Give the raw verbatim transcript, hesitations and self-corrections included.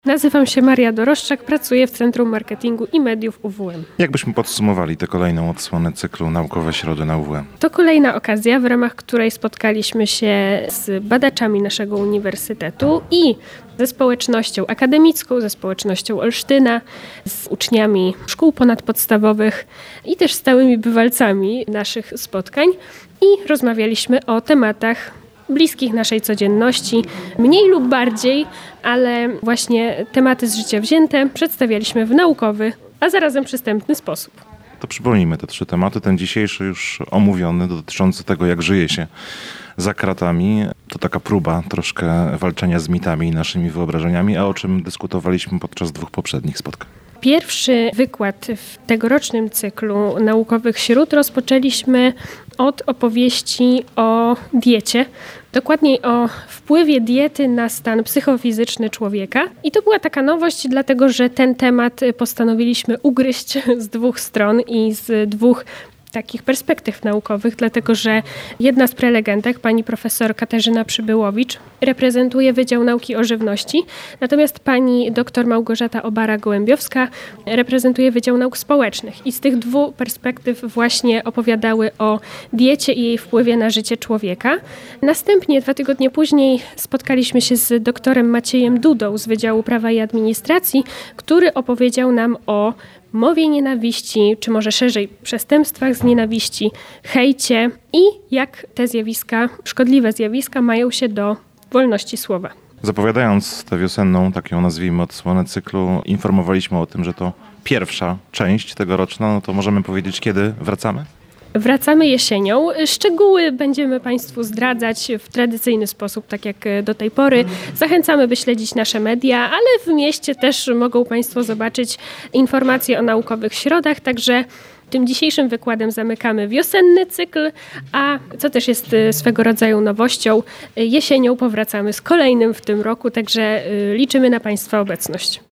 Nazywam się Maria Doroszczak, pracuję w Centrum Marketingu i Mediów U W M. Jak byśmy podsumowali tę kolejną odsłonę cyklu Naukowe Środy na U W M? To kolejna okazja, w ramach której spotkaliśmy się z badaczami naszego uniwersytetu i ze społecznością akademicką, ze społecznością Olsztyna, z uczniami szkół ponadpodstawowych i też stałymi bywalcami naszych spotkań i rozmawialiśmy o tematach bliskich naszej codzienności, mniej lub bardziej, ale właśnie tematy z życia wzięte przedstawialiśmy w naukowy, a zarazem przystępny sposób. To przypomnijmy te trzy tematy. Ten dzisiejszy już omówiony, dotyczący tego, jak żyje się za kratami. To taka próba troszkę walczenia z mitami i naszymi wyobrażeniami, a o czym dyskutowaliśmy podczas dwóch poprzednich spotkań. Pierwszy wykład w tegorocznym cyklu naukowych śród rozpoczęliśmy od opowieści o diecie, dokładniej o wpływie diety na stan psychofizyczny człowieka. I to była taka nowość, dlatego że ten temat postanowiliśmy ugryźć z dwóch stron i z dwóch takich perspektyw naukowych, dlatego że jedna z prelegentek, pani profesor Katarzyna Przybyłowicz, reprezentuje Wydział Nauki o Żywności, natomiast pani doktor Małgorzata Obara-Gołębiowska reprezentuje Wydział Nauk Społecznych. I z tych dwóch perspektyw właśnie opowiadały o diecie i jej wpływie na życie człowieka. Następnie, dwa tygodnie później, spotkaliśmy się z doktorem Maciejem Dudą z Wydziału Prawa i Administracji, który opowiedział nam o mowie nienawiści, czy może szerzej przestępstwach z nienawiści, hejcie i jak te zjawiska, szkodliwe zjawiska mają się do wolności słowa. Zapowiadając tę wiosenną, tak ją nazwijmy, odsłonę cyklu, informowaliśmy o tym, że to pierwsza część tegoroczna, no to możemy powiedzieć, kiedy wracamy? Wracamy jesienią. Szczegóły będziemy Państwu zdradzać w tradycyjny sposób, tak jak do tej pory. Zachęcamy, by śledzić nasze media, ale w mieście też mogą Państwo zobaczyć informacje o naukowych środach, także tym dzisiejszym wykładem zamykamy wiosenny cykl, a co też jest swego rodzaju nowością, jesienią powracamy z kolejnym w tym roku, także liczymy na Państwa obecność.